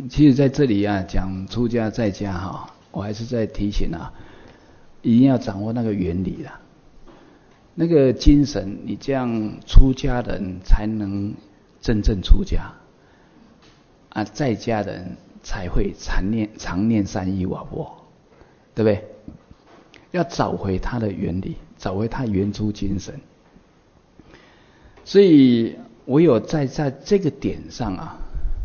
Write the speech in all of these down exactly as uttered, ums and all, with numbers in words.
其实在这里啊，讲出家在家哈，我还是在提醒啊，一定要掌握那个原理啦，那个精神，你这样出家人才能真正出家啊，在家人才会常念常念三依瓦钵，对不对？要找回它的原理，找回它原初精神。所以我有在在这个点上啊。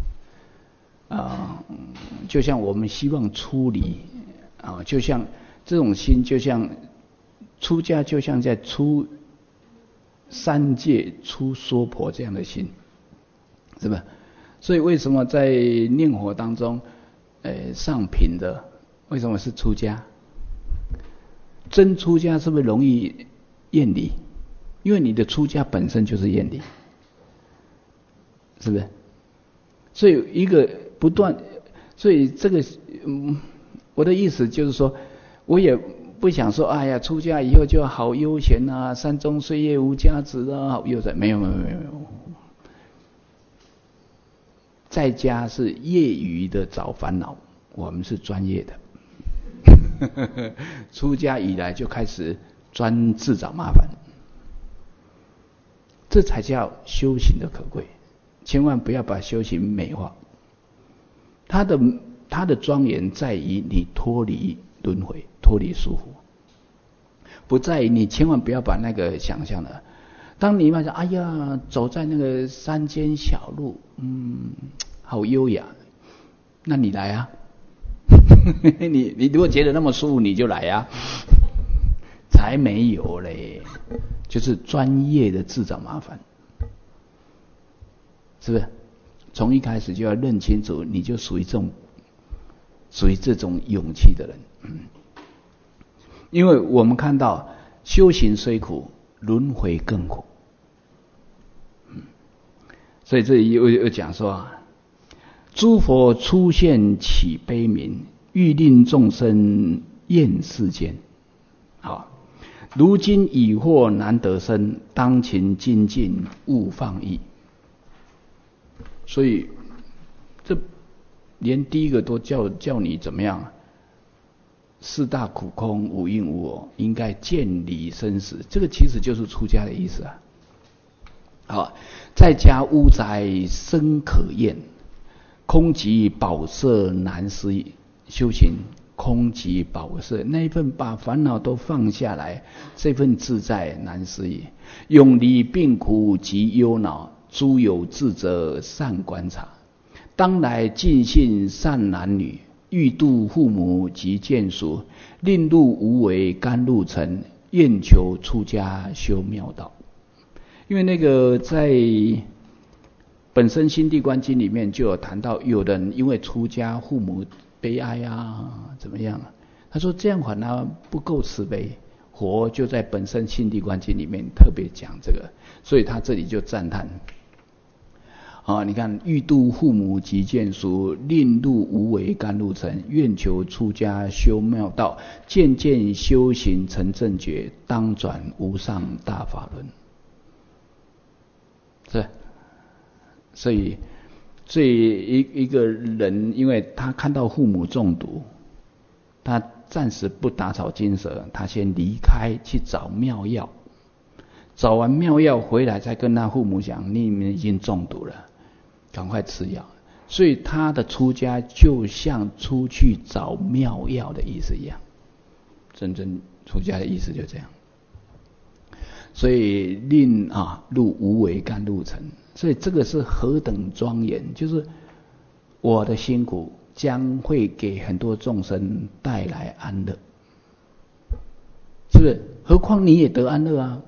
啊、呃，就像我们希望出离啊，就像这种心，就像出家，就像在出三界出娑婆这样的心，是吧？所以为什么在念佛当中，呃，上品的为什么是出家？真出家是不是容易厌离？因为你的出家本身就是厌离，是不是？所以一个不断，所以这个，嗯，我的意思就是说，我也不想说，哎呀，出家以后就好悠闲啊，山中岁月无家子啊，好悠哉。没有没有没有没有，在家是业余的找烦恼，我们是专业的。出家以来就开始专自找麻烦，这才叫修行的可贵。千万不要把修行美化，它的它的庄严在于你脱离轮回，脱离束缚，不在于你千万不要把那个想象了。当你慢慢哎呀，走在那个山间小路，嗯，好优雅，那你来啊！你你如果觉得那么舒服，你就来啊！才没有嘞，就是专业的自找麻烦。是不是？从一开始就要认清楚，你就属于这种，属于这种勇气的人。嗯，因为我们看到修行虽苦，轮回更苦。嗯，所以这里又又讲说啊，诸佛出现起悲悯，欲令众生厌世间。好，如今已获难得生，当勤精进勿放逸。所以，这连第一个都叫叫你怎么样？四大苦空，无因无我，应该见离生死。这个其实就是出家的意思啊。好，在家屋宅深可厌，空寂宝舍难思议。修行空寂宝舍，那一份把烦恼都放下来，这份自在难思议。永离病苦及忧恼。诸有智者善观察，当来尽信善男女，欲度父母及眷属，令入无为甘露尘，愿求出家修妙道。因为那个在本身心地观经里面就有谈到，有人因为出家父母悲哀啊，怎么样啊？他说这样反而不够慈悲。佛就在本身心地观经里面特别讲这个，所以他这里就赞叹。啊，你看，欲度父母及眷属，令入无为甘露尘，愿求出家修妙道，渐渐修行成正觉，当转无上大法轮。是，所以，所以一一个人，因为他看到父母中毒，他暂时不打草惊蛇，他先离开去找妙药，找完妙药回来，再跟他父母讲，你们已经中毒了。赶快吃药，所以他的出家就像出去找妙药的意思一样，真正出家的意思就这样。所以令啊入无为甘露尘，所以这个是何等庄严，就是我的辛苦将会给很多众生带来安乐，是不是？何况你也得安乐啊，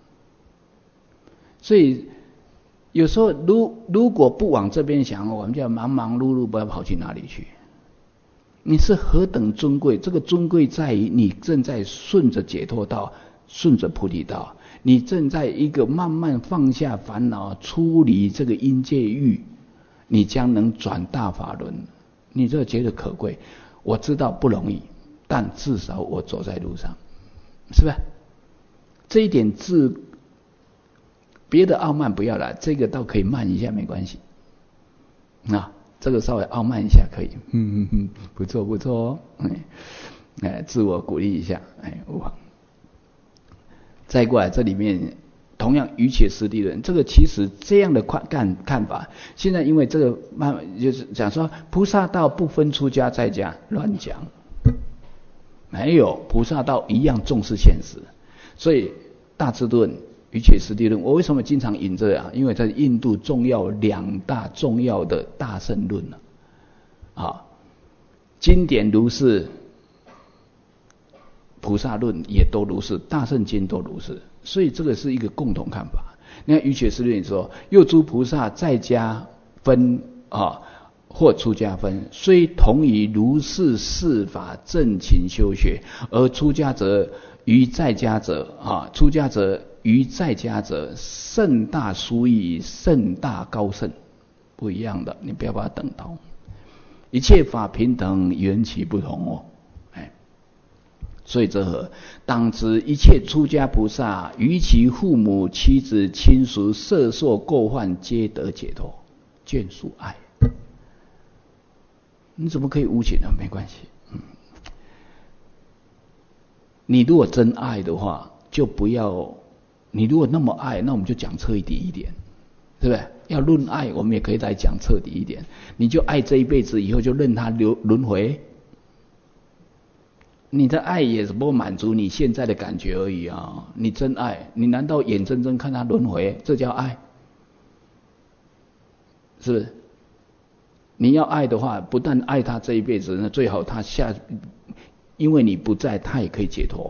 所以。有时候，如如果不往这边想，我们就要忙忙碌碌，不知道跑去哪里去。你是何等尊贵？这个尊贵在于你正在顺着解脱道，顺着菩提道，你正在一个慢慢放下烦恼，出离这个阴界欲，你将能转大法轮。你这觉得可贵？我知道不容易，但至少我走在路上，是不是？这一点自。别的傲慢不要了，这个倒可以慢一下，没关系。啊， 这个稍微傲慢一下可以，嗯嗯嗯，不错不错哦，哎，哎，自我鼓励一下，哎，哇，再过来这里面。同样愚且实地论，这个其实这样的看看法，现在因为这个慢慢就是讲说菩萨道不分出家在家，乱讲，没有菩萨道一样重视现实，所以大智论、愚且实地论，我为什么经常引这样？因为在印度重要两大重要的大乘论了，啊，经典如是，菩萨论也都如是，大乘经都如是。所以这个是一个共同看法。你看《愚且实论》说，又诸菩萨在家分啊，或出家分，虽同于如是事法正勤修学，而出家者于在家者啊，出家者于在家者甚大殊异，甚大高甚，不一样的，你不要把它等同。一切法平等，缘起不同哦。所以这何当知一切出家菩萨于其父母妻子亲属色受垢患皆得解脱，眷属爱。你怎么可以无情呢？没关系，嗯，你如果真爱的话，就不要。你如果那么爱，那我们就讲彻底一点，对不对？要论爱，我们也可以再讲彻底一点。你就爱这一辈子，以后就任他流轮回。你的爱也只不过满足你现在的感觉而已啊！你真爱，你难道眼睁睁看他轮回？这叫爱？是不是？你要爱的话，不但爱他这一辈子，那最好他下，因为你不在，他也可以解脱。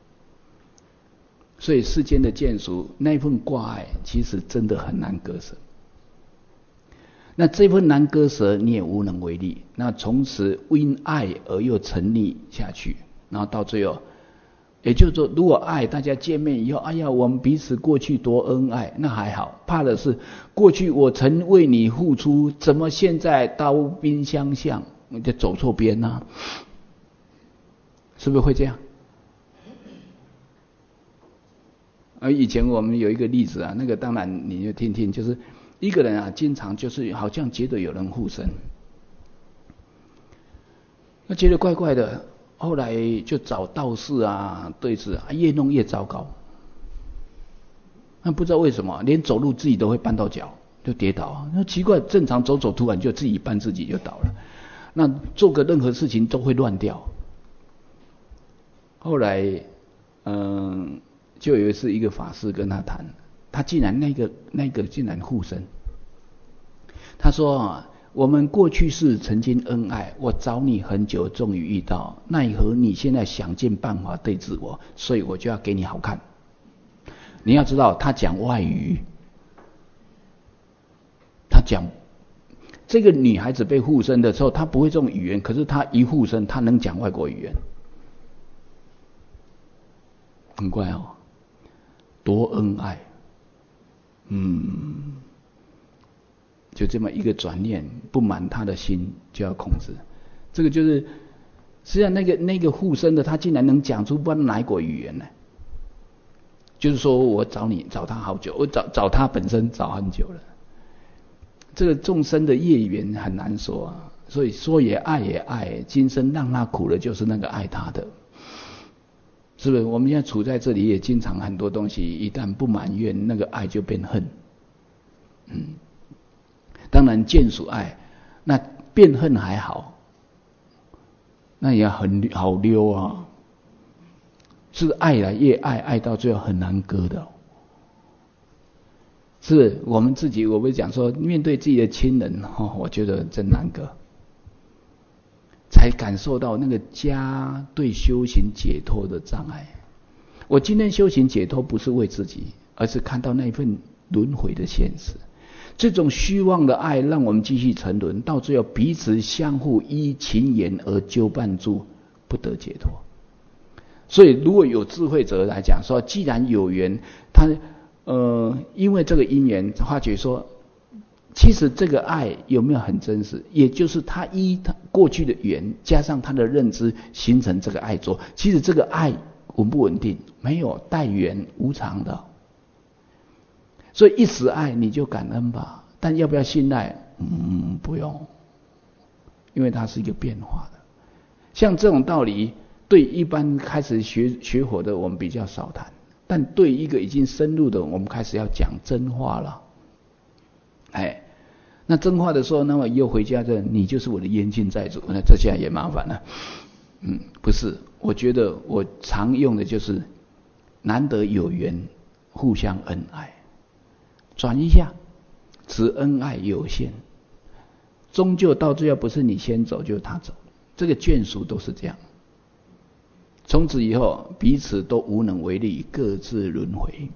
所以世间的眷属那份挂碍，其实真的很难割舍。那这份难割舍，你也无能为力。那从此因爱而又沉溺下去，然后到最后，也就是说，如果爱大家见面以后，哎呀，我们彼此过去多恩爱，那还好。怕的是过去我曾为你付出，怎么现在刀兵相向，你就走错边呢、啊？是不是会这样？而以前我们有一个例子啊，那个当然你就听听，就是一个人啊，经常就是好像觉得有人附身，那觉得怪怪的，后来就找道士啊对峙啊，越弄越糟糕。那不知道为什么，连走路自己都会绊到脚，就跌倒。那奇怪，正常走走，突然就自己绊自己就倒了。那做个任何事情都会乱掉。后来，嗯。就有一次，一个法师跟他谈，他竟然那个那个竟然附身。他说啊，我们过去是曾经恩爱，我找你很久，终于遇到，奈何你现在想尽办法对治我，所以我就要给你好看。你要知道，他讲外语，他讲这个女孩子被附身的时候，她不会这种语言，可是她一附身，她能讲外国语言，很怪哦。多恩爱，嗯，就这么一个转念，不满他的心就要控制。这个就是，实际上那个那个附身的，他竟然能讲出不知道哪一国语言呢？就是说我找你找他好久，我找找他本身找很久了。这个众生的业缘很难说啊，所以说也爱也爱，今生让他苦的就是那个爱他的。是不是？我们现在处在这里，也经常很多东西，一旦不埋怨，那个爱就变恨。嗯，当然眷属爱，那变恨还好，那也很好溜啊。是爱来越爱，爱到最后很难割的。是我们自己，我们讲说，面对自己的亲人，哦，我觉得真难割。才感受到那个家对修行解脱的障碍。我今天修行解脱不是为自己，而是看到那份轮回的现实。这种虚妄的爱让我们继续沉沦，到最后彼此相互依情缘而纠绊住，不得解脱。所以如果有智慧者来讲说，既然有缘，他呃因为这个因缘发觉说，其实这个爱有没有很真实，也就是他依他过去的缘加上他的认知形成这个爱作。其实这个爱稳不稳定？没有，待缘无常的。所以一时爱你就感恩吧，但要不要信赖？嗯，不用。 因为它是一个变化的。像这种道理，对一般开始学学佛的我们比较少谈，但对一个已经深入的，我们开始要讲真话了。哎，那真话的时候，那么以后回家的你就是我的冤亲债主，那这下也麻烦了。嗯，不是，我觉得我常用的就是难得有缘，互相恩爱，转一下，此恩爱有限，终究到最后不是你先走就是他走，这个眷属都是这样。从此以后彼此都无能为力，各自轮回。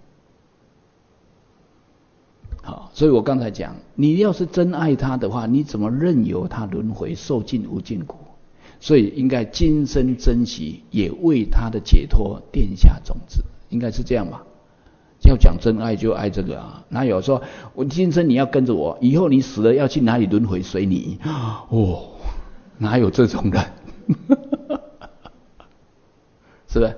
好，所以我刚才讲，你要是真爱他的话，你怎么任由他轮回受尽无尽苦？所以应该今生珍惜，也为他的解脱奠下种子，应该是这样吧？要讲真爱就爱这个啊，哪有说我今生你要跟着我，以后你死了要去哪里轮回随你？哦，哪有这种人？是不是？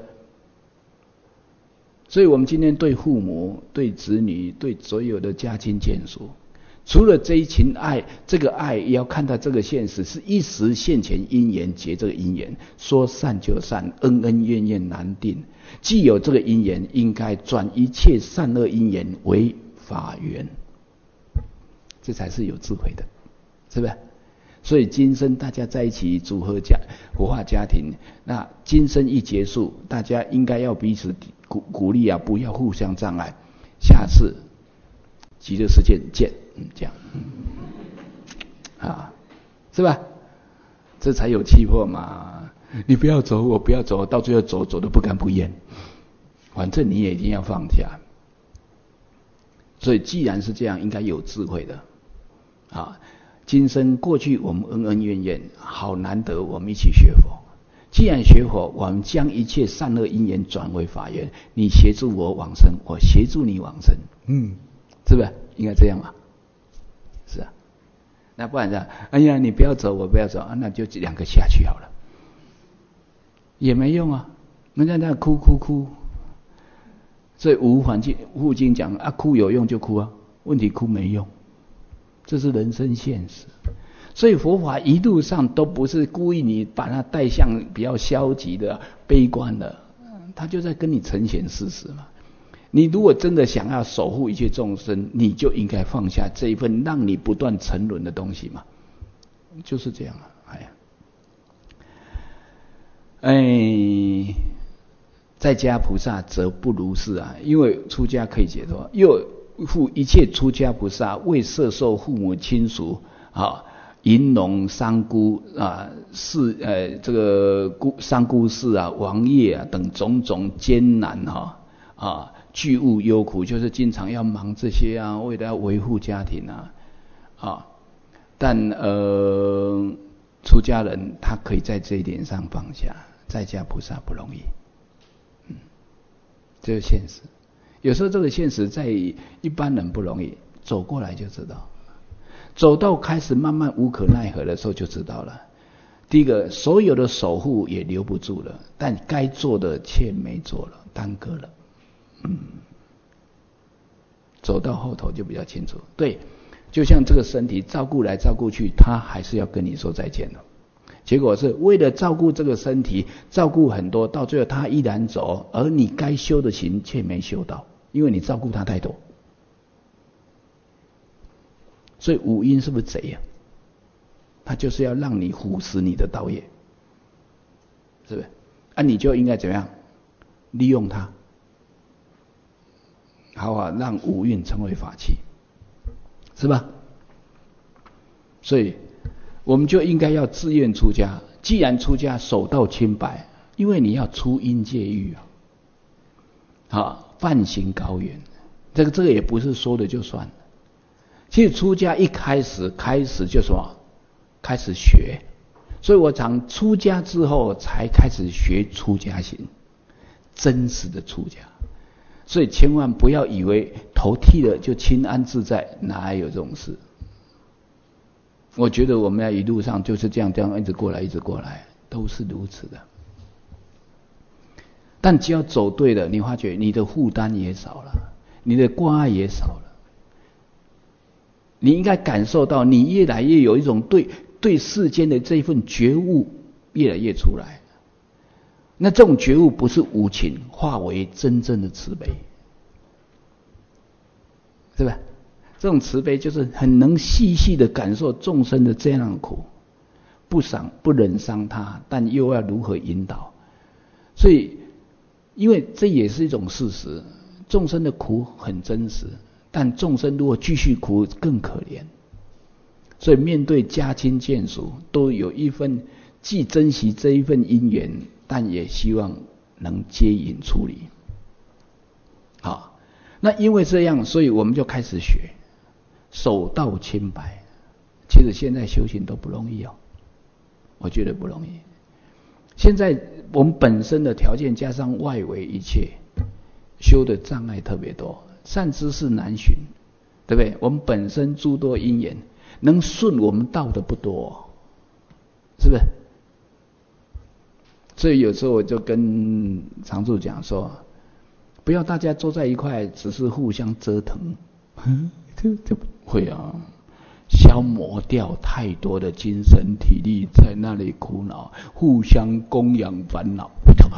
所以我们今天对父母、对子女、对所有的家亲眷属，除了这一群爱，这个爱也要看到这个现实是一时现前因缘结这个因缘，说散就散，恩恩怨怨难定。既有这个因缘，应该转一切善恶因缘为法缘，这才是有智慧的，是不是？所以今生大家在一起组合家活化家庭，那今生一结束，大家应该要彼此鼓鼓励啊，不要互相障碍。下次极乐世界见，嗯，这样，啊，是吧？这才有气魄嘛。你不要走，我不要走，到最后走走得不甘不愿，反正你也一定要放下。所以既然是这样，应该有智慧的啊。今生过去我们恩恩怨怨，好难得我们一起学佛。既然学佛，我们将一切善恶因缘转为法缘，你协助我往生，我协助你往生，嗯，是不是应该这样嘛？是啊，那不然这样，哎呀，你不要走，我不要走，啊、那就两个下去好了，也没用啊，人家在哭哭哭。所以无环境护经讲啊，哭有用就哭啊，问题哭没用。这是人生现实，所以佛法一路上都不是故意你把它带向比较消极的、悲观的，他就在跟你呈现事实嘛。你如果真的想要守护一切众生，你就应该放下这一份让你不断沉沦的东西嘛，就是这样啊。哎呀，哎，在家菩萨则不如是啊，因为出家可以解脱，又复一切出家菩萨为摄受父母亲属啊、银龙三姑啊、是呃这个姑三姑氏啊、王爷啊等种种艰难哈啊巨务忧苦，就是经常要忙这些啊，为了要维护家庭啊啊，但呃出家人他可以在这一点上放下，在家菩萨不容易，嗯，这是现实。有时候这个现实在一般人不容易，走过来就知道，走到开始慢慢无可奈何的时候就知道了。第一个，所有的守护也留不住了，但该做的却没做了，耽搁了。嗯，走到后头就比较清楚。对，就像这个身体照顾来照顾去，他还是要跟你说再见了。结果是为了照顾这个身体，照顾很多，到最后他依然走，而你该修的行却没修到。因为你照顾他太多，所以五阴是不是贼呀、啊？他就是要让你腐蚀你的道业，是不是？啊，你就应该怎么样利用它，好啊，让五蕴成为法器，是吧？所以我们就应该要自愿出家。既然出家，守道清白，因为你要出阴界狱啊，啊。梵行高远，这个这个也不是说的就算了。其实出家一开始开始就什么，开始学，所以我常出家之后才开始学出家行，真实的出家。所以千万不要以为头剃了就清安自在，哪有这种事？我觉得我们要一路上就是这样这样一直过来一直过来，都是如此的。但只要走对了，你发觉你的负担也少了，你的挂碍也少了。你应该感受到，你越来越有一种对对世间的这一份觉悟越来越出来。那这种觉悟不是无情，化为真正的慈悲，是吧？这种慈悲就是很能细细的感受众生的这样的苦，不伤不忍伤他，但又要如何引导。所以因为这也是一种事实，众生的苦很真实，但众生如果继续苦更可怜。所以面对家亲眷属，都有一份既珍惜这一份因缘，但也希望能接引处理。好，那因为这样，所以我们就开始学守道清白。其实现在修行都不容易哦，我觉得不容易。现在我们本身的条件加上外围一切，修的障碍特别多，善知识难寻，对不对？我们本身诸多因缘，能顺我们道的不多，是不是？所以有时候我就跟常住讲说，不要大家坐在一块，只是互相折腾，这这会啊，消磨掉太多的精神体力，在那里苦恼，互相供养烦恼。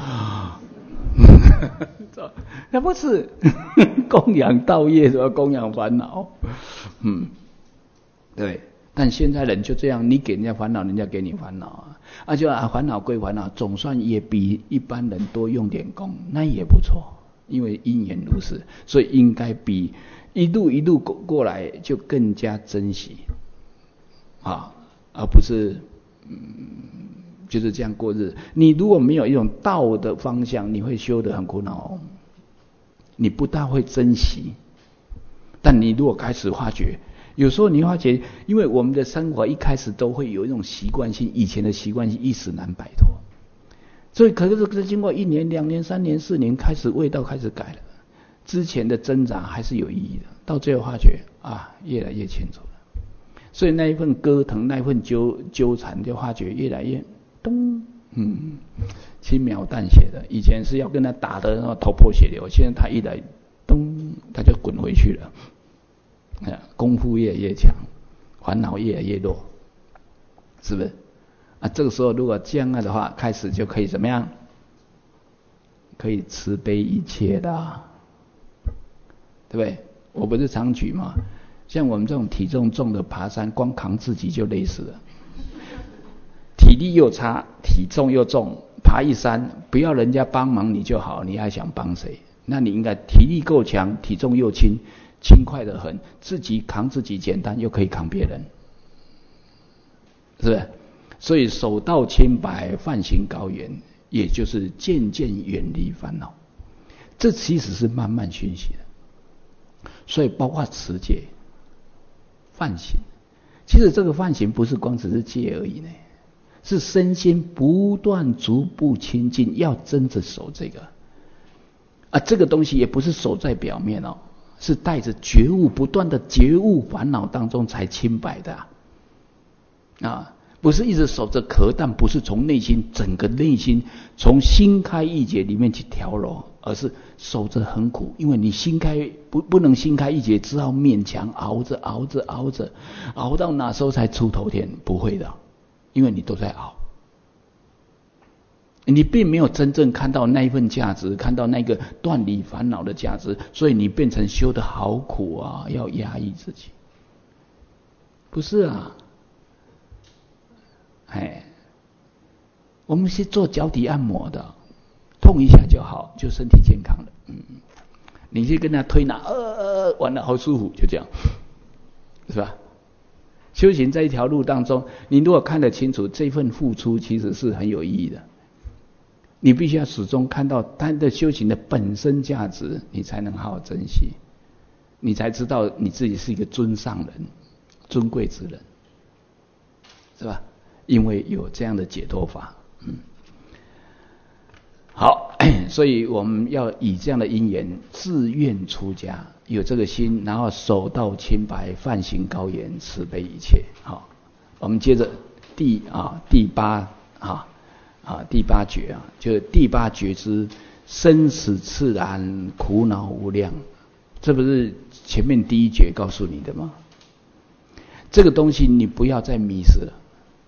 那不是供养道业，什么供养烦恼？嗯，对。但现在人就这样，你给人家烦恼，人家给你烦恼啊，啊就啊烦恼归烦恼，总算也比一般人多用点功，那也不错，因为因缘如是，所以应该比一路一路过过来就更加珍惜啊，而不是嗯就是这样过日。你如果没有一种道的方向，你会修得很苦恼，你不大会珍惜。但你如果开始发觉，有时候你发觉，因为我们的生活一开始都会有一种习惯性，以前的习惯性一时难摆脱，所以可是是经过一年、两年、三年、四年，开始味道开始改了，之前的挣扎还是有意义的，到最后发觉啊，越来越清楚了。所以那一份割疼，那一份纠纠缠，就发觉越来越咚，嗯，轻描淡写的。以前是要跟他打的，然后头破血流，现在他一来咚，他就滚回去了。功夫越来越强，烦恼越来越弱，是不是？啊，这个时候如果这样的话，开始就可以怎么样？可以慈悲一切的，对不对？我不是常举吗？像我们这种体重重的爬山，光扛自己就累死了，体力又差，体重又重，爬一山不要人家帮忙你就好，你还想帮谁？那你应该体力够强，体重又轻。轻快得很，自己扛自己简单，又可以扛别人，是不是？所以守道清白，梵行高远，也就是渐渐远离烦恼。这其实是慢慢学习的。所以包括持戒、梵行，其实这个梵行不是光只是戒而已呢，是身心不断逐步亲近，要真的守这个。啊，这个东西也不是守在表面哦。是带着觉悟，不断的觉悟烦恼当中才清白的 啊, 啊，不是一直守着壳，但不是从内心整个内心从心开意解里面去调柔，而是守着很苦，因为你心开不不能心开意解，只好勉强熬着熬着熬着，熬到哪时候才出头天？不会的，因为你都在熬。你并没有真正看到那一份价值，看到那个断离烦恼的价值，所以你变成修得好苦啊，要压抑自己。不是啊，哎，我们是做脚底按摩的，痛一下就好，就身体健康了。嗯，你去跟他推拿，呃，完了好舒服，就这样，是吧？修行在一条路当中，你如果看得清楚，这份付出其实是很有意义的。你必须要始终看到他的修行的本身价值，你才能好好珍惜，你才知道你自己是一个尊上人、尊贵之人，是吧？因为有这样的解脱法，嗯，好，所以我们要以这样的因缘，自愿出家，有这个心，然后守道清白，梵行高远，慈悲一切。好，我们接着第啊第八啊。啊，第八觉啊，就是第八觉知生死自然，苦恼无量。这不是前面第一觉告诉你的吗？这个东西你不要再迷失了。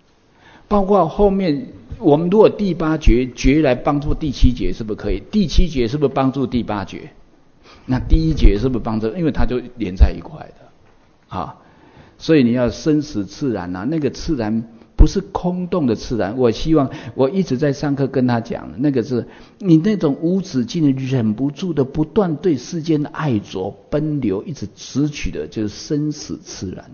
包括后面我们如果第八觉觉来帮助第七觉，是不是可以？第七觉是不是帮助第八觉？那第一觉是不是帮助？因为它就连在一块的啊。所以你要生死自然啊，那个自然不是空洞的自然。我希望我一直在上课跟他讲，那个是你那种无止境的、忍不住的、不断对世间的爱着奔流，一直直取的，就是生死自然。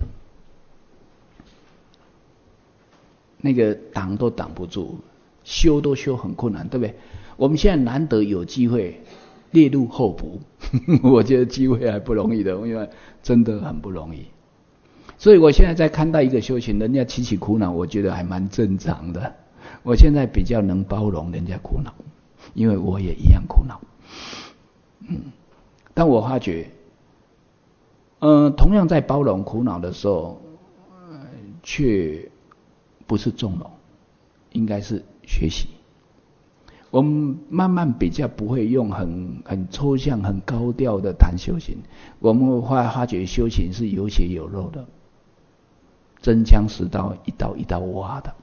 那个挡都挡不住，修都修很困难，对不对？我们现在难得有机会列入候补，我觉得机会还不容易的，因为真的很不容易。所以我现在在看待一个修行人家起起苦恼，我觉得还蛮正常的。我现在比较能包容人家苦恼，因为我也一样苦恼。嗯，但我发觉，呃，同样在包容苦恼的时候，呃、却不是纵容，应该是学习。我们慢慢比较不会用很很抽象、很高调的谈修行，我们会发发觉修行是有血有肉的。真枪实刀，一刀一刀挖的，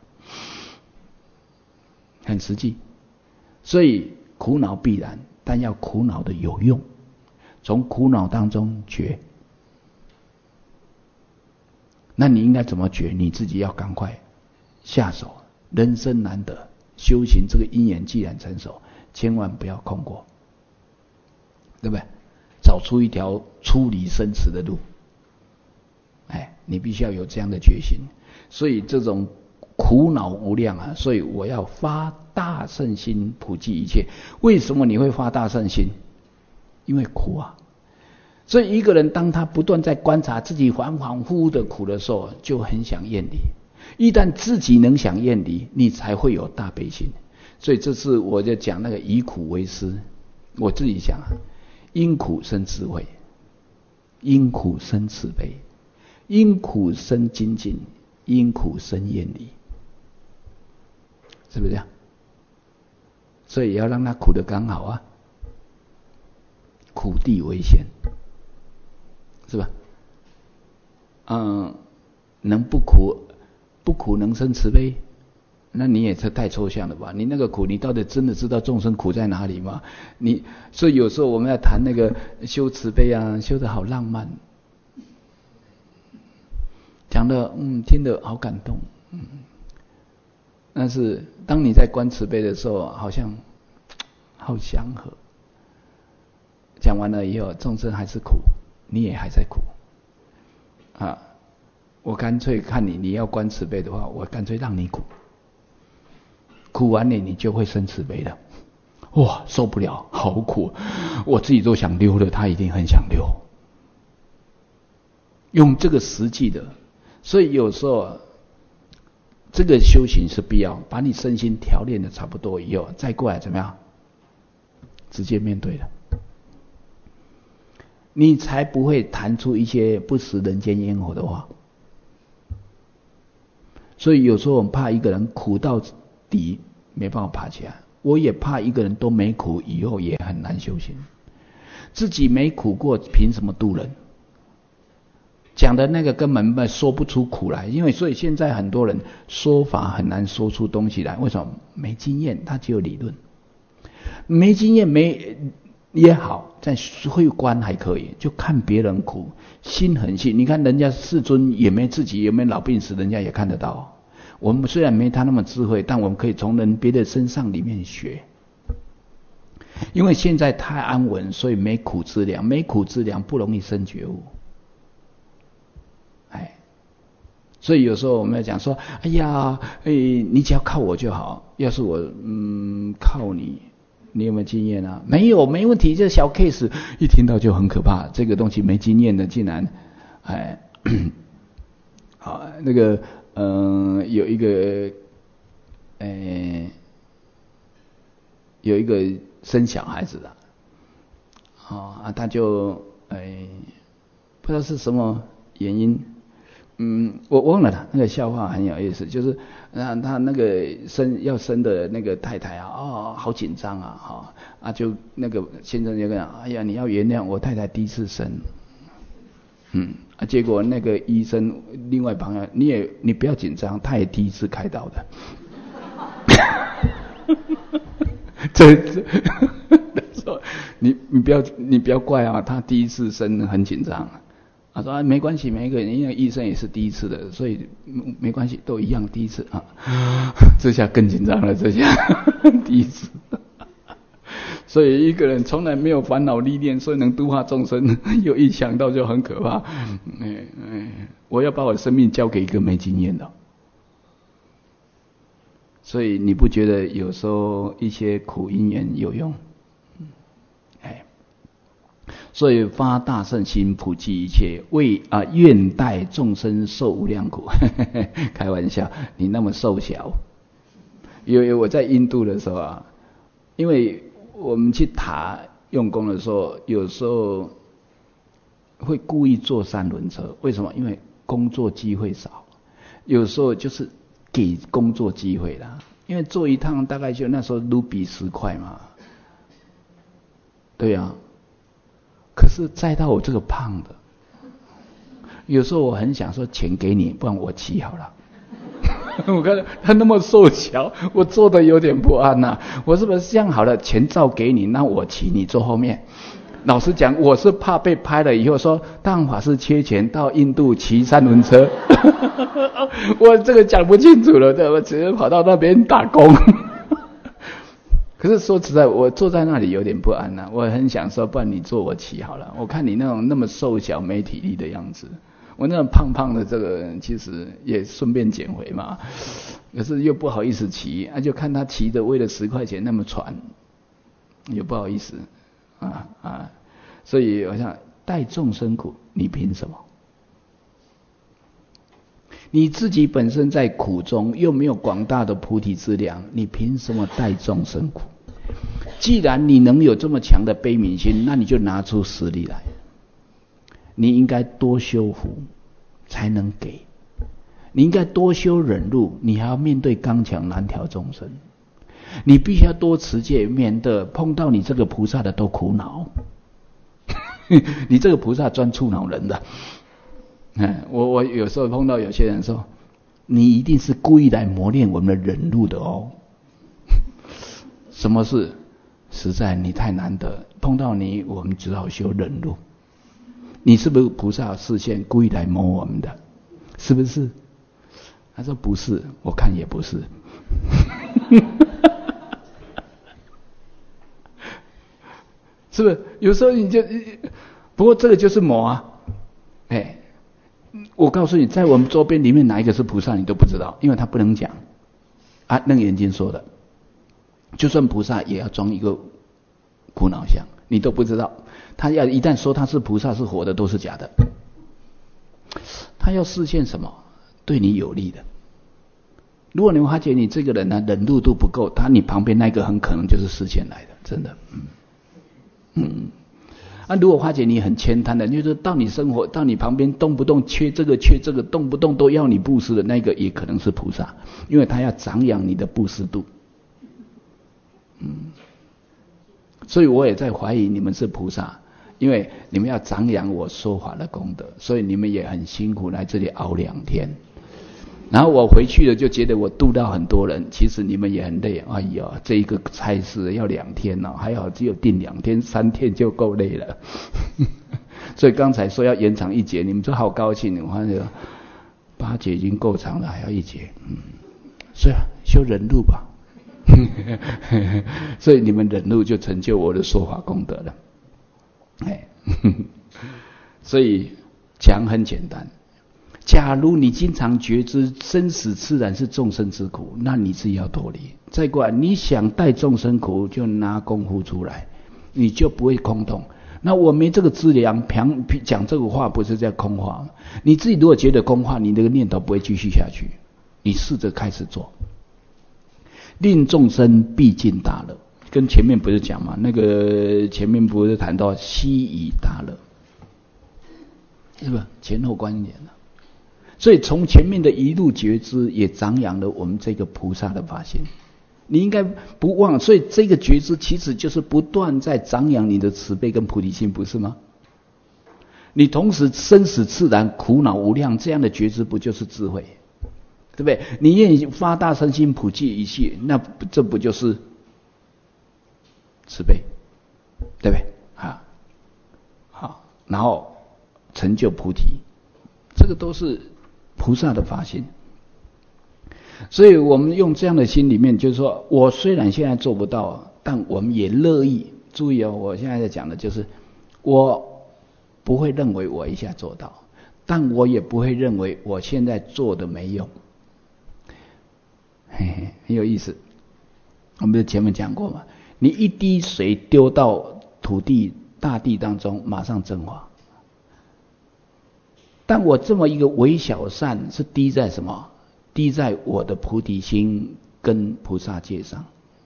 很实际。所以苦恼必然，但要苦恼的有用，从苦恼当中觉。那你应该怎么觉？你自己要赶快下手。人生难得，修行这个因缘既然成熟，千万不要空过，对不对？找出一条出离生死的路。哎，你必须要有这样的决心，所以这种苦恼无量啊，所以我要发大圣心普济一切。为什么你会发大圣心？因为苦啊。所以一个人当他不断在观察自己恍恍惚惚的苦的时候，就很想厌离。一旦自己能想厌离，你才会有大悲心。所以这次我就讲那个以苦为师，我自己讲啊，因苦生智慧，因苦生慈悲。因苦生精进，因苦生厌离，是不是这样？所以要让他苦得刚好啊，苦地为先，是吧？嗯，能不苦，不苦能生慈悲，那你也是太抽象了吧？你那个苦，你到底真的知道众生苦在哪里吗？你所以有时候我们要谈那个修慈悲啊，修得好浪漫。讲的嗯，听得好感动，嗯，但是当你在观慈悲的时候，好像好祥和。讲完了以后，众生还是苦，你也还在苦啊！我干脆看你，你要观慈悲的话，我干脆让你苦，苦完了你就会生慈悲的。哇，受不了，好苦，我自己都想溜了，他一定很想溜。用这个实际的。所以有时候这个修行是必要，把你身心调练的差不多以后，再过来怎么样？直接面对了，你才不会谈出一些不食人间烟火的话。所以有时候我们怕一个人苦到底没办法爬起来，我也怕一个人都没苦，以后也很难修行。自己没苦过，凭什么度人？讲的那个根本说不出苦来，因为所以现在很多人说法很难说出东西来，为什么？没经验，他只有理论。没经验没也好，在会观还可以，就看别人苦，心很细。你看人家世尊也没自己也没老病死，人家也看得到。我们虽然没他那么智慧，但我们可以从人别的身上里面学。因为现在太安稳，所以没苦之粮，没苦之粮不容易生觉悟。哎，所以有时候我们要讲说，哎呀，哎，你只要靠我就好。要是我嗯靠你，你有没有经验啊？没有，没问题，这小 case 一听到就很可怕。这个东西没经验的，竟然，哎，好那个嗯、呃，有一个，哎，有一个生小孩子的，啊，他就哎不知道是什么原因。嗯，我忘了了，那个笑话很有意思，就是啊，他那个生要生的那个太太啊，哦，好紧张啊，哈、哦、啊，就那个先生就跟他，哎呀，你要原谅我太太第一次生，嗯， 啊，结果那个医生另外朋友，你也你不要紧张，他也第一次开刀的。这这说你你不要你不要怪啊，他第一次生很紧张。他说、啊、没关系，每一个人因为医生也是第一次的，所以没关系，都一样第一次啊。这下更紧张了，这下第一次。所以一个人从来没有烦恼历练，所以能度化众生，有一想到就很可怕。哎哎，我要把我的生命交给一个没经验的。所以你不觉得有时候一些苦因缘有用？哎，所以发大乘心，普济一切，为啊愿代众生受无量苦。开玩笑，你那么瘦小。因为我在印度的时候啊，因为我们去塔用功的时候，有时候会故意坐三轮车。为什么？因为工作机会少，有时候就是给工作机会啦。因为坐一趟大概就那时候卢比十块嘛，对啊。可是再到我这个胖的，有时候我很想说钱给你，不然我骑好了。我看他那么瘦小，我坐的有点不安呐、啊。我是不是这样好了？钱照给你，那我骑，你坐后面。老实讲，我是怕被拍了以后说大行法师缺钱到印度骑三轮车。我这个讲不清楚了，我只是跑到那边打工。可是说实在，我坐在那里有点不安呐、啊。我很想说，不然你坐我骑好了。我看你那种那么瘦小没体力的样子。我那种胖胖的这个人，其实也顺便减肥嘛，可是又不好意思骑，啊，就看他骑的为了十块钱那么喘，也不好意思，啊啊，所以我想带众生苦，你凭什么？你自己本身在苦中，又没有广大的菩提资粮，你凭什么带众生苦？既然你能有这么强的悲悯心，那你就拿出实力来。你应该多修福才能给，你应该多修忍辱，你还要面对刚强难调众生，你必须要多持戒，免得碰到你这个菩萨的都苦恼。你这个菩萨专触恼人的。我我有时候碰到有些人说，你一定是故意来磨练我们的忍辱的哦。什么事？实在你太难得，碰到你我们只好修忍辱。你是不是菩萨示现故意来磨我们的？是不是？他说不是，我看也不是。是不是？有时候你就，不过这个就是磨啊。哎，我告诉你，在我们周边里面哪一个是菩萨，你都不知道，因为他不能讲。啊，楞严经说的，就算菩萨也要装一个苦恼相，你都不知道。他要一旦说他是菩萨是活的，都是假的。他要示现什么？对你有利的。如果你发觉你这个人呢、啊、忍辱度不够，他你旁边那个很可能就是示现来的，真的。嗯嗯。啊，如果发觉你很悭贪的，就是到你生活到你旁边动不动缺这个缺这个，动不动都要你布施的那个，也可能是菩萨，因为他要长养你的布施度。嗯。所以我也在怀疑你们是菩萨，因为你们要长养我说法的功德，所以你们也很辛苦来这里熬两天。然后我回去了就觉得我度到很多人，其实你们也很累。哎呀，这一个差事要两天呢、哦，还好只有定两天，三天就够累了。所以刚才说要延长一节，你们就好高兴。我发现八节已经够长了，还要一节，嗯，所以修忍辱吧。所以你们忍辱就成就我的说法功德了。哎，所以讲很简单。假如你经常觉知生死自然是众生之苦，那你自己要脱离。再过来，你想带众生苦，就拿功夫出来，你就不会空洞。那我没这个资粮，讲这个话不是在空话。你自己如果觉得空话，你这个念头不会继续下去。你试着开始做。令众生必尽大乐，跟前面不是讲吗？那个前面不是谈到悉以大乐，是不是前后关联了？所以从前面的一路觉知，也长养了我们这个菩萨的发心。你应该不忘，所以这个觉知其实就是不断在长养你的慈悲跟菩提心，不是吗？ 你同时生死自然、苦恼无量，这样的觉知不就是智慧？对不对？你愿意发大身心普济一切，那这不就是慈悲？对不对？啊，好，然后成就菩提，这个都是菩萨的发心。所以我们用这样的心里面，就是说我虽然现在做不到，但我们也乐意。注意哦，我现在在讲的就是，我不会认为我一下做到，但我也不会认为我现在做的没用。嘿嘿，很有意思。我们的前面讲过嘛，你一滴水丢到土地、大地当中，马上蒸发。但我这么一个微小善，是滴在什么？滴在我的菩提心跟菩萨界上。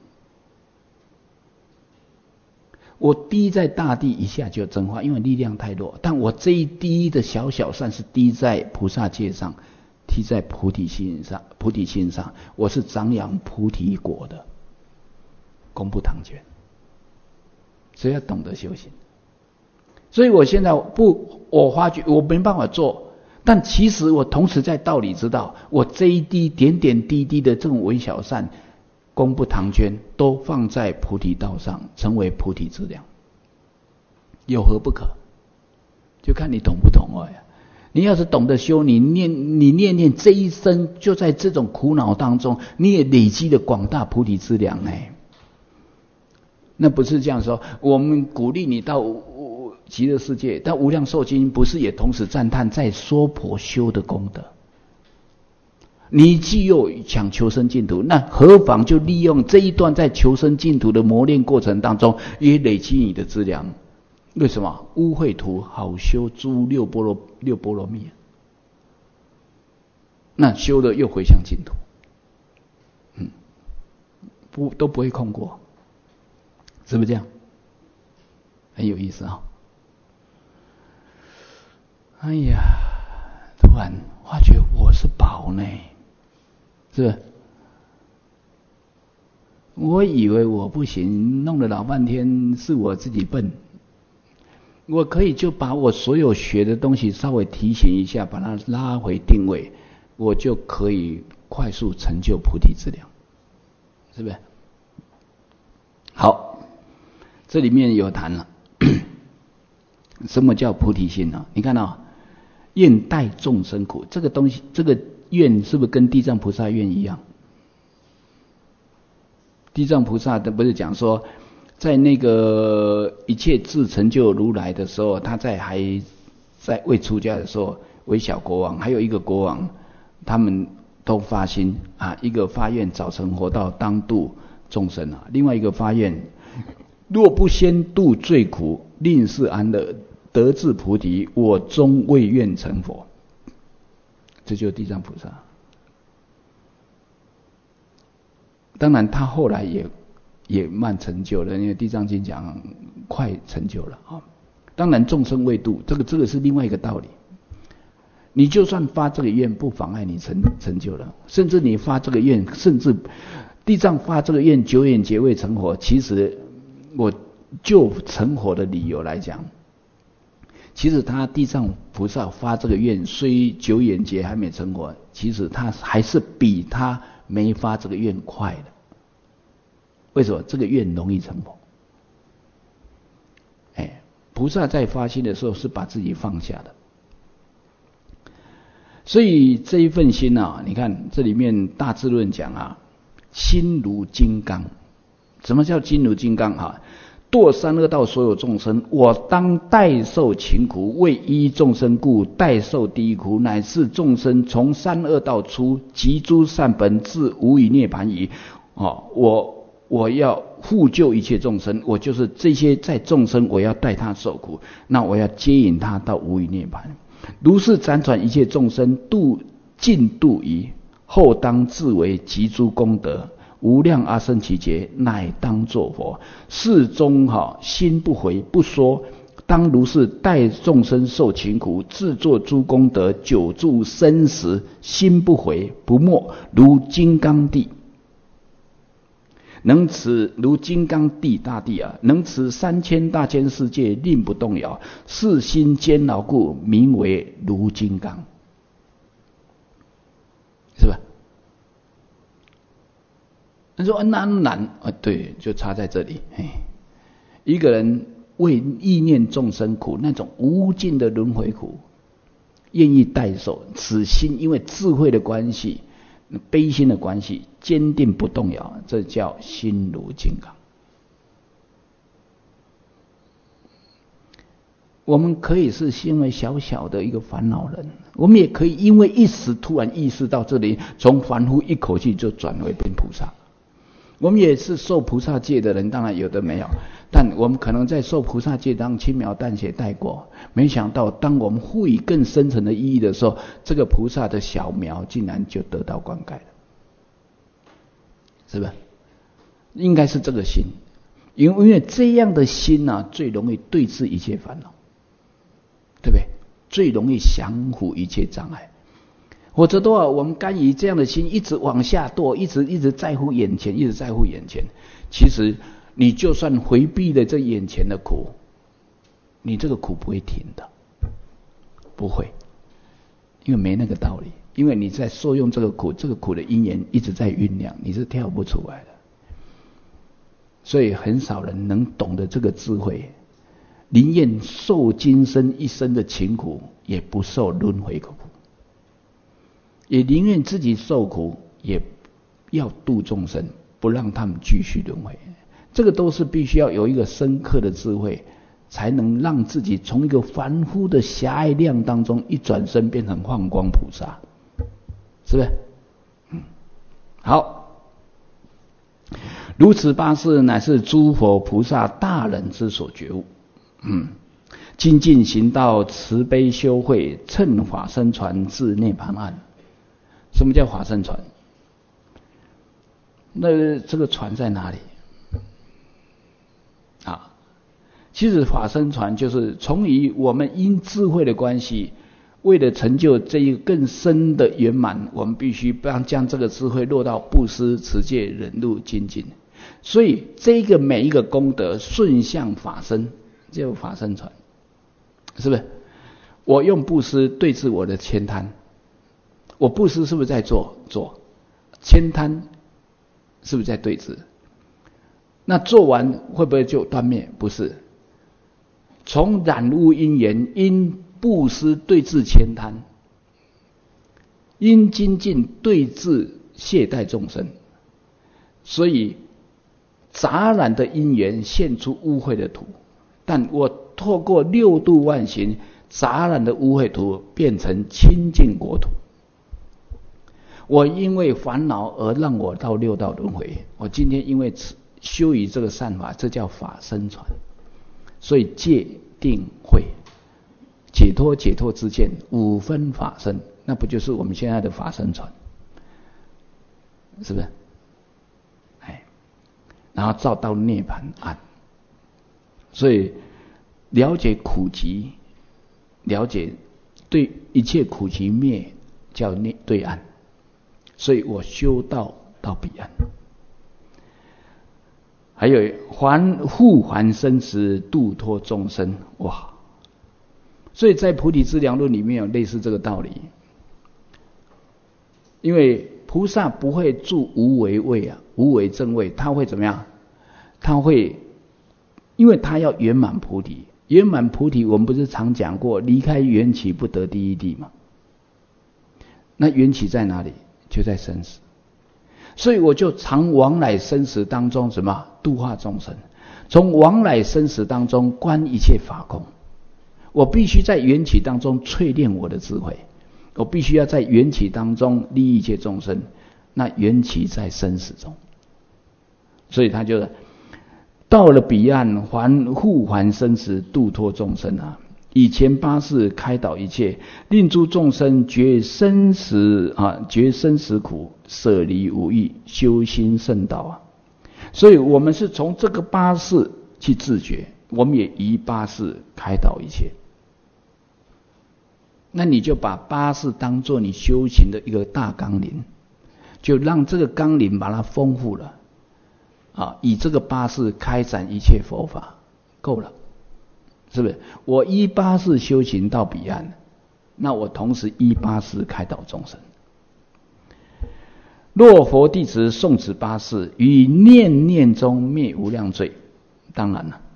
我滴在大地一下就蒸发，因为力量太弱。但我这一滴的小小善是滴在菩萨界上，滴在菩提心上，菩提心上，我是长养菩提果的，功不唐捐。所以要懂得修行。所以我现在不，我发觉我没办法做，但其实我同时在道理知道，我这一滴点点滴滴的这种微小善，功不唐捐，都放在菩提道上，成为菩提资粮，有何不可？就看你懂不懂哦呀。你要是懂得修，你念你念念这一生就在这种苦恼当中，你也累积了广大菩提资粮呢。那不是这样说，我们鼓励你到极乐世界，但无量寿经不是也同时赞叹在娑婆修的功德？你既又想求生净土，那何妨就利用这一段在求生净土的磨练过程当中，也累积你的资粮。为什么？污秽土好修诸六波罗六波罗蜜，那修了又回向净土，嗯，不都不会空过，是不是这样？很有意思啊、哦！哎呀，突然发觉我是宝呢，是不是？我以为我不行，弄了老半天是我自己笨。我可以就把我所有学的东西稍微提醒一下，把它拉回定位，我就可以快速成就菩提资粮，是不是？好，这里面有谈了，什么叫菩提心呢、啊？你看到、哦、愿代众生苦，这个东西，这个愿是不是跟地藏菩萨愿一样？地藏菩萨的不是讲说，在那个一切自成就如来的时候，他在还在未出家的时候，为小国王，还有一个国王，他们都发心啊，一个发愿早成活道当度众生啊，另外一个发愿若不先度罪苦，令世安乐，得至菩提，我终未愿成佛。这就是地藏菩萨。当然，他后来也也慢成就了，因为《地藏经》讲快成就了啊。当然，众生未度，这个这个是另外一个道理。你就算发这个愿，不妨碍你成成就了。甚至你发这个愿，甚至地藏发这个愿，九眼结未成佛。其实，我就成佛的理由来讲，其实他地藏菩萨发这个愿，虽九眼结还没成佛，其实他还是比他没发这个愿快的。为什么？这个愿容易成佛。哎，菩萨在发心的时候是把自己放下的。所以这一份心啊，你看这里面大智论讲啊，心如金刚。什么叫心如金刚啊？堕三恶道所有众生，我当代受勤苦，为依众生故，代受第一苦，乃是众生从三恶道出，集诸善本，至无以涅槃矣。哦，我我要护救一切众生，我就是这些在众生，我要带他受苦，那我要接引他到无以涅槃。如是辗转一切众生，度尽度矣，后当自为集诸功德。无量阿僧祇劫，乃当作佛。世中哈心不回不说，当如是待众生受勤苦，自作诸功德，久住生死，心不回不没，如金刚地。 能持如金刚地大地啊，能持三千大千世界，令不动摇。是心坚牢故，名为如金刚，是吧？他说难难啊，对，就差在这里。嘿，一个人为意念众生苦，那种无尽的轮回苦，愿意代受，此心因为智慧的关系。悲心的关系，坚定不动摇，这叫心如金刚。我们可以是因为小小的一个烦恼人，我们也可以因为一时突然意识到这里，从凡夫一口气就转为变菩萨。我们也是受菩萨戒的人，当然有的没有，但我们可能在受菩萨戒当轻描淡写带过，没想到当我们赋予更深层的意义的时候，这个菩萨的小苗竟然就得到灌溉了，是吧？应该是这个心，因为因为这样的心啊，最容易对治一切烦恼，对不对？最容易降伏一切障碍。或者多少我们甘以这样的心一直往下堕，一直一直在乎眼前，一直在乎眼前。其实你就算回避了这眼前的苦，你这个苦不会停的，不会，因为没那个道理。因为你在受用这个苦，这个苦的因缘一直在酝酿，你是跳不出来的。所以很少人能懂得这个智慧，宁愿受今生一生的勤苦，也不受轮回苦。也宁愿自己受苦，也要度众生，不让他们继续轮回。这个都是必须要有一个深刻的智慧，才能让自己从一个凡夫的狭隘量当中一转身变成放光菩萨，是不是？嗯，好。如此八事，乃是诸佛菩萨大人之所觉悟。嗯，精进行道，慈悲修慧，乘法身船至涅槃岸。什么叫法身船？那这个船在哪里啊？其实法身船就是从于我们因智慧的关系，为了成就这一个更深的圆满，我们必须将这个智慧落到布施、持戒、忍辱、精进。所以这个每一个功德顺向法身，叫法身船，是不是？我用布施对治我的悭贪。我布施是不是在做做？悭贪是不是在对治？那做完会不会就断灭？不是。从染污因缘，因布施对治悭贪，因精进对治懈怠众生。所以杂染的因缘现出污秽的土，但我透过六度万行，杂染的污秽土变成清净国土。我因为烦恼而让我到六道轮回，我今天因为修于这个善法，这叫法身船。所以戒定慧解脱解脱之见五分法身，那不就是我们现在的法身船，是不是？哎，然后照到涅槃岸。所以了解苦集，了解对一切苦集灭，叫涅对岸。所以我修道到彼岸。还有还复还生死，度脱众生。哇！所以在菩提资粮论里面有类似这个道理。因为菩萨不会住无为位啊，无为正位，他会怎么样？他会，因为他要圆满菩提。圆满菩提，我们不是常讲过，离开缘起不得第一地吗？那缘起在哪里？就在生死。所以我就常往来生死当中什么度化众生，从往来生死当中观一切法空。我必须在缘起当中淬炼我的智慧，我必须要在缘起当中利益一切众生。那缘起在生死中，所以他就到了彼岸，还复还生死，度脱众生啊。以前八事开导一切，令诸众生觉生死啊，觉生死苦，舍离无益，修心圣道啊。所以我们是从这个八事去自觉，我们也以八事开导一切。那你就把八事当作你修行的一个大纲领，就让这个纲领把它丰富了， 啊，以这个八识开展一切佛法，够了，是不是？我依八识修行到彼岸，那我同时依八识开导众生。若佛弟子诵此八识，于念念中灭无量罪。当然了，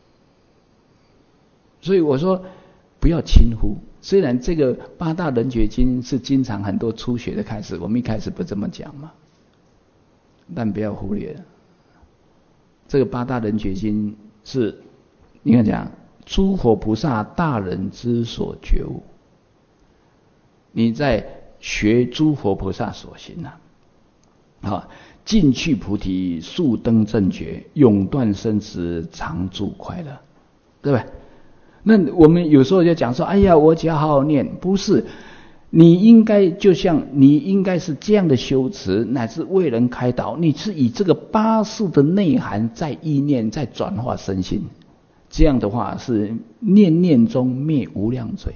所以我说不要轻忽。虽然这个八大人觉经是经常很多初学的开始，我们一开始不这么讲嘛，但不要忽略了，这个八大人觉经是，你看讲，诸佛菩萨大人之所觉悟。你在学诸佛菩萨所行啊，啊，尽去菩提，速登正觉，永断生死，常住快乐，对不对？那我们有时候就讲说，哎呀，我只要好好念，不是，你应该就像你应该是这样的修持，乃至为人开导，你是以这个八识的内涵在意念，在转化身心，这样的话是念念中灭无量罪，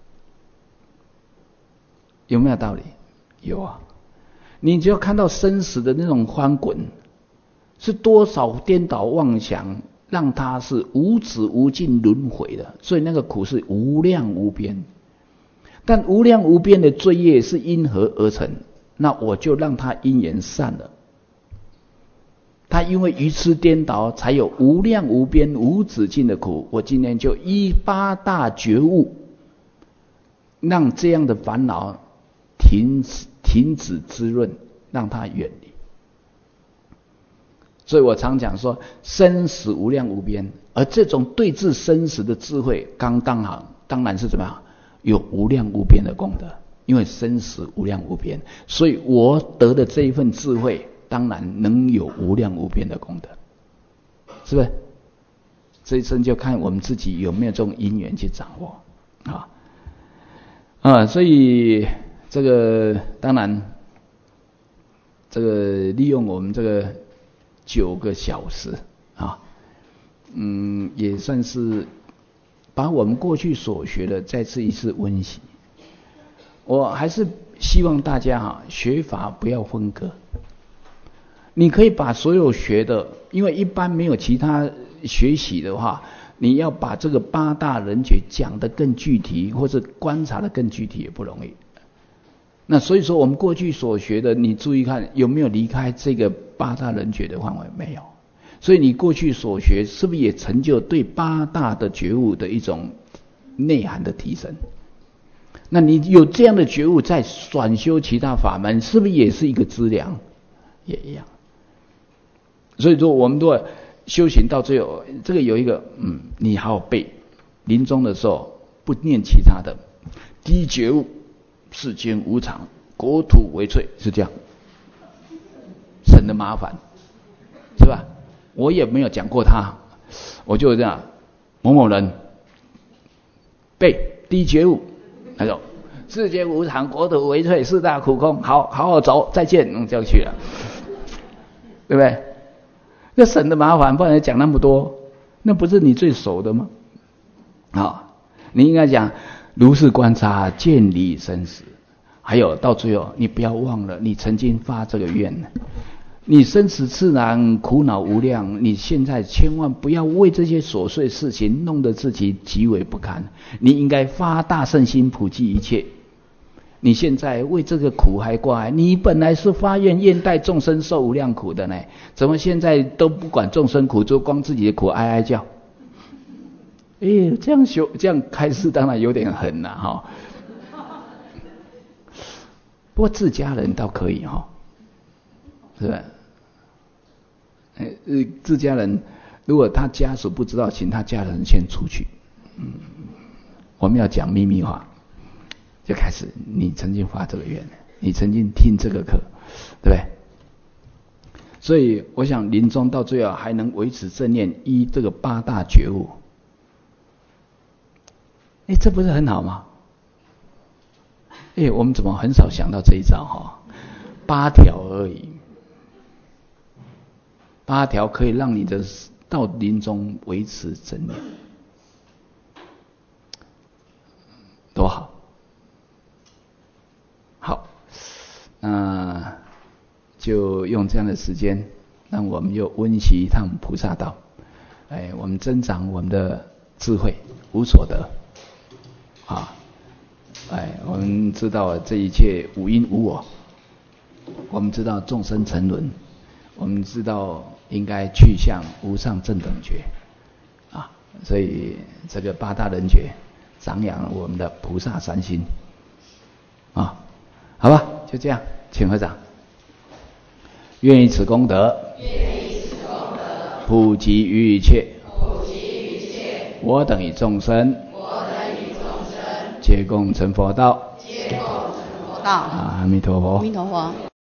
有没有道理？有啊。你只要看到生死的那种翻滚，是多少颠倒妄想，让它是无止无尽轮回的，所以那个苦是无量无边。但无量无边的罪业是因何而成？那我就让它因缘散了。他因为愚痴颠倒，才有无量无边无止境的苦。我今天就依八大觉悟，让这样的烦恼停止停止滋润，让它远离。所以我常讲说，生死无量无边，而这种对治生死的智慧，刚刚好，当然是怎么样，有无量无边的功德。因为生死无量无边，所以我得的这一份智慧，当然能有无量无边的功德，是不是？这一生就看我们自己有没有这种因缘去掌握啊啊！所以这个当然，这个利用我们这个九个小时啊，嗯，也算是把我们过去所学的再次一次温习。我还是希望大家哈、啊，学法不要分割。你可以把所有学的，因为一般没有其他学习的话，你要把这个八大人觉讲得更具体，或者观察得更具体也不容易。那所以说，我们过去所学的，你注意看有没有离开这个八大人觉的范围？没有。所以你过去所学，是不是也成就对八大的觉悟的一种内涵的提升？那你有这样的觉悟，再转修其他法门，是不是也是一个资粮？也一样。所以说，我们都修行到最后，这个有一个，嗯，你好好背。临终的时候不念其他的，第一觉悟，世间无常，国土为脆，是这样，省得麻烦，是吧？我也没有讲过他，我就这样，某某人背第一觉悟。他说：“世间无常，国土为脆，四大苦空。好，好好走，再见。”嗯，就去了，对不对？那省得麻烦，不然讲那么多，那不是你最熟的吗？啊，你应该讲如是观察，见离生死。还有到最后，你不要忘了，你曾经发这个愿，你生死自然，苦恼无量。你现在千万不要为这些琐碎事情弄得自己极为不堪。你应该发大圣心，普济一切。你现在为这个苦还挂碍，你本来是发愿愿代众生受无量苦的呢，怎么现在都不管众生苦，就光自己的苦哀哀叫？哎，这样修，这样开示当然有点狠了哈。不过自家人倒可以哈，是吧？呃，自家人如果他家属不知道，请他家人先出去。嗯，我们要讲秘密话，就开始你曾经发这个愿，你曾经听这个课，对不对？所以我想临终到最后还能维持正念，依这个八大觉悟，哎，这不是很好吗？哎，我们怎么很少想到这一招哈？八条而已。八条可以让你的到临终维持正念，多好！好，那就用这样的时间让我们又温习一趟菩萨道，哎，我们增长我们的智慧，无所得啊！哎，我们知道这一切无因无我，我们知道众生沉沦，我们知道应该去向无上正等觉啊！所以这个八大人觉长养我们的菩萨三心啊！好吧，就这样，请合掌。愿以此功德，普及于一切，我等与众生，皆共成佛道。阿弥陀佛。 阿弥陀佛。